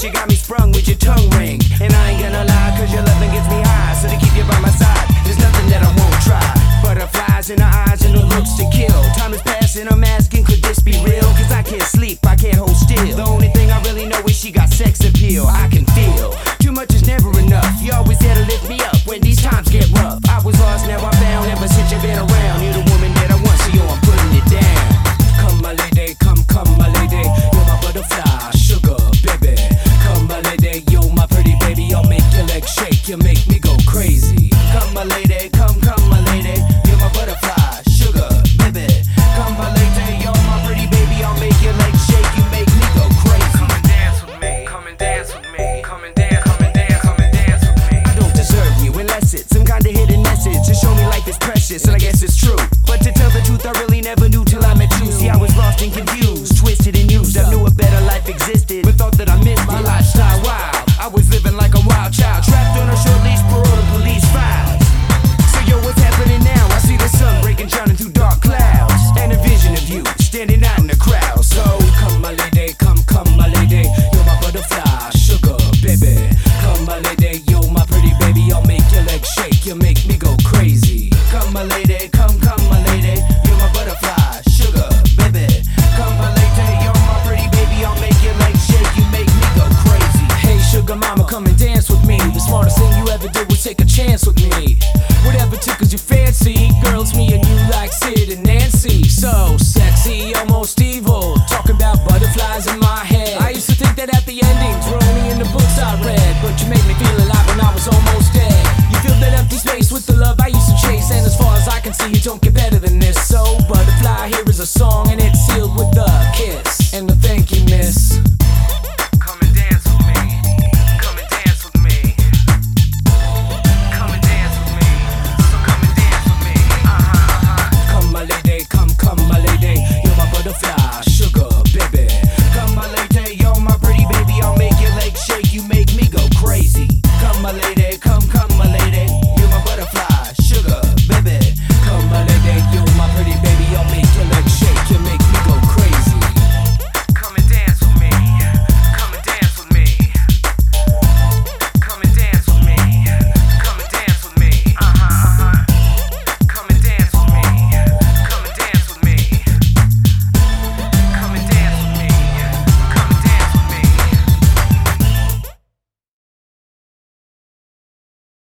you got me sprung with your tongue ring. And I ain't gonna lie, cause your loving gets me high. So to keep you by my side, there's nothing that I won't try. Butterflies in her eyes and the looks to kill. Time is passing, I'm asking, could this be real? Cause I can't sleep, I can't hold still. The only thing I really know is she got sex appeal. I can feel, too much is never enough. You always there to lift me up when these times get rough. I was lost, now I'm found, ever since you've been around. You're the woman that I want, so yo, I'm putting it down. Come my lady, come my lady. You're my butterfly, sugar, baby. Come my lady, you're my pretty baby. I'll make your legs shake, you make me go crazy. Come my lady, come my lady. You're my butterfly, sugar, baby. Come my lady, you're my pretty baby. I'll make your legs shake, you make me go crazy. Come and dance with me, come and dance with me. Come and dance, come and dance, come and dance with me. I don't deserve you unless it's some kind of hidden message to show me life is precious, and I guess it's true. But to tell the truth, I really never knew till I met you. See, I was lost and confused, twisted and used. I knew a better life existed, but thought that I missed my lifestyle wild. I was living like a wild child, trapped on a short leash, parole to police files. So yo, what's happening now? I see the sun breaking, shining through dark clouds, and a vision of you standing out in the crowd. So come my lady, come my lady. You're my butterfly, sugar, baby. Come my lady, you're my pretty baby. I'll make your legs shake, you make me go crazy. Come my lady, come my lady. You're my butterfly, sugar, baby. Come my lady, you're my pretty baby. I'll make your legs shake, you make me go crazy. Hey sugar mama, come and dance with me. The smartest thing you ever did was take a chance with me. Whatever tickles your fancy, girls, me and you like Sid and Nancy. So sexy, almost evil, talking about butterflies in my head. I used to think that at the endings were only in the books I read, but you made me feel alive when I was almost dead. You filled that empty space with the love I used to chase, and as far as I can see, you don't get better than this. So butterfly, here is a song, and